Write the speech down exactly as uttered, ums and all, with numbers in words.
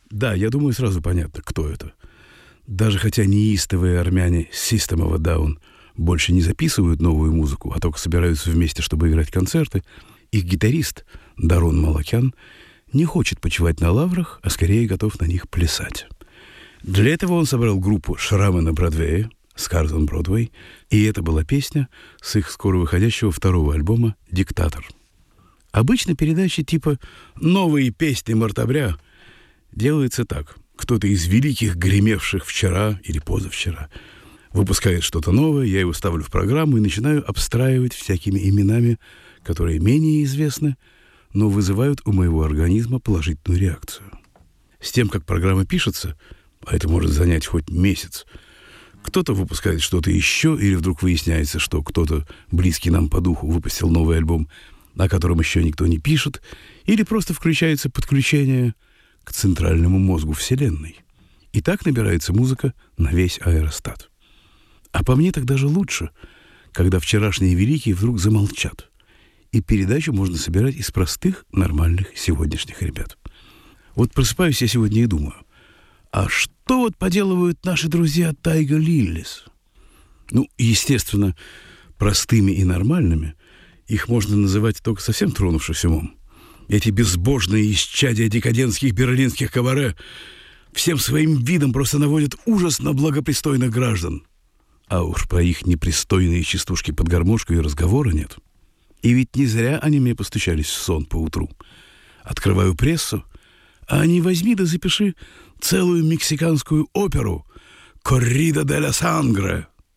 Да, я думаю, сразу понятно, кто это. Даже хотя неистовые армяне System of a Down больше не записывают новую музыку, а только собираются вместе, чтобы играть концерты, их гитарист Дарон Малакян не хочет почивать на лаврах, а скорее готов на них плясать. Для этого он собрал группу «Шрамы на Бродвее», «Scars on Broadway», и это была песня с их скоро выходящего второго альбома «Диктатор». Обычно передачи типа «Новые песни Мартабря» делается так. Кто-то из великих, гремевших вчера или позавчера, выпускает что-то новое, я его ставлю в программу и начинаю обстраивать всякими именами, которые менее известны, но вызывают у моего организма положительную реакцию. С тем, как программа пишется, а это может занять хоть месяц, кто-то выпускает что-то еще, или вдруг выясняется, что кто-то, близкий нам по духу, выпустил новый альбом, о котором еще никто не пишет, или просто включается подключение к центральному мозгу Вселенной. И так набирается музыка на весь аэростат. А по мне так даже лучше, когда вчерашние великие вдруг замолчат. И передачу можно собирать из простых, нормальных сегодняшних ребят. Вот просыпаюсь я сегодня и думаю, а что вот поделывают наши друзья Тайга Лиллис? Ну, естественно, простыми и нормальными их можно называть только совсем тронувшись умом. Эти безбожные исчадия декадентских берлинских кабаре всем своим видом просто наводят ужас на благопристойных граждан. А уж про их непристойные частушки под гармошку и разговора нет. И ведь не зря они мне постучались в сон поутру. Открываю прессу, а они возьми да запиши целую мексиканскую оперу «Коррида де ла Сангре».